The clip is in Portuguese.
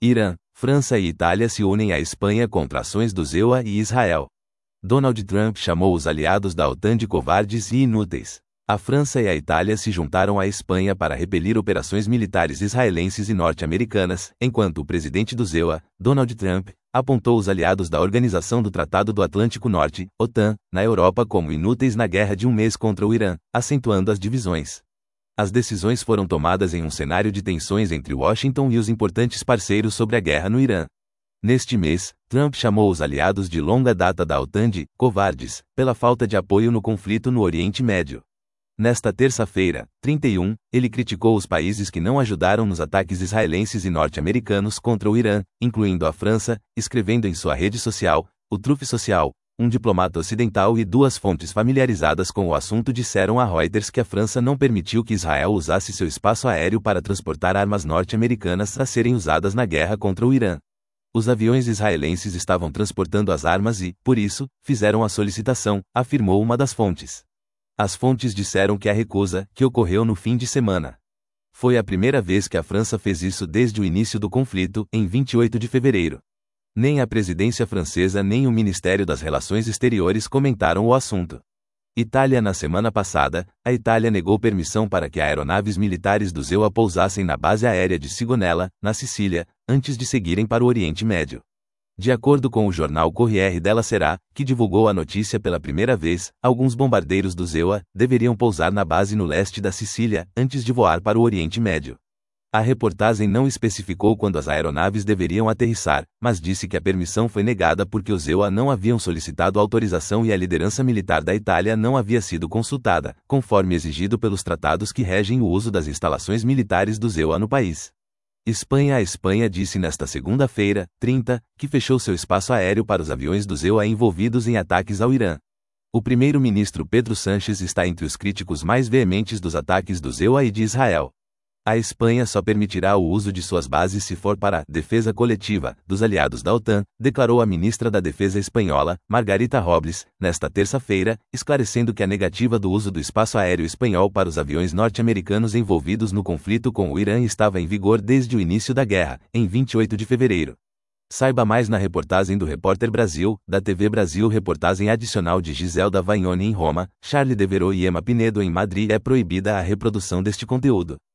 Irã, França e Itália se unem à Espanha contra ações do EUA e Israel. Donald Trump chamou os aliados da OTAN de covardes e inúteis. A França e a Itália se juntaram à Espanha para repelir operações militares israelenses e norte-americanas, enquanto o presidente do EUA, Donald Trump, apontou os aliados da Organização do Tratado do Atlântico Norte, OTAN, na Europa como inúteis na guerra de um mês contra o Irã, acentuando as divisões. As decisões foram tomadas em um cenário de tensões entre Washington e os importantes parceiros sobre a guerra no Irã. Neste mês, Trump chamou os aliados de longa data da OTAN de covardes, pela falta de apoio no conflito no Oriente Médio. Nesta terça-feira, 31, ele criticou os países que não ajudaram nos ataques israelenses e norte-americanos contra o Irã, incluindo a França, escrevendo em sua rede social, o Truth Social. Um diplomata ocidental e duas fontes familiarizadas com o assunto disseram a Reuters que a França não permitiu que Israel usasse seu espaço aéreo para transportar armas norte-americanas a serem usadas na guerra contra o Irã. Os aviões israelenses estavam transportando as armas e, por isso, fizeram a solicitação, afirmou uma das fontes. As fontes disseram que a recusa, que ocorreu no fim de semana, foi a primeira vez que a França fez isso desde o início do conflito, em 28 de fevereiro. Nem a presidência francesa nem o Ministério das Relações Exteriores comentaram o assunto. Itália. Na semana passada, a Itália negou permissão para que aeronaves militares do EUA pousassem na base aérea de Sigonella, na Sicília, antes de seguirem para o Oriente Médio. De acordo com o jornal Corriere della Sera, que divulgou a notícia pela primeira vez, alguns bombardeiros do EUA deveriam pousar na base no leste da Sicília, antes de voar para o Oriente Médio. A reportagem não especificou quando as aeronaves deveriam aterrissar, mas disse que a permissão foi negada porque os EUA não haviam solicitado autorização e a liderança militar da Itália não havia sido consultada, conforme exigido pelos tratados que regem o uso das instalações militares do EUA no país. Espanha. A Espanha disse nesta segunda-feira, 30, que fechou seu espaço aéreo para os aviões do EUA envolvidos em ataques ao Irã. O primeiro-ministro Pedro Sánchez está entre os críticos mais veementes dos ataques do EUA e de Israel. A Espanha só permitirá o uso de suas bases se for para defesa coletiva dos aliados da OTAN, declarou a ministra da Defesa espanhola, Margarita Robles, nesta terça-feira, esclarecendo que a negativa do uso do espaço aéreo espanhol para os aviões norte-americanos envolvidos no conflito com o Irã estava em vigor desde o início da guerra, em 28 de fevereiro. Saiba mais na reportagem do Repórter Brasil, da TV Brasil. Reportagem adicional de Giselda Vagnoni em Roma, Charlie Devereux e Emma Pinedo em Madrid. É proibida a reprodução deste conteúdo.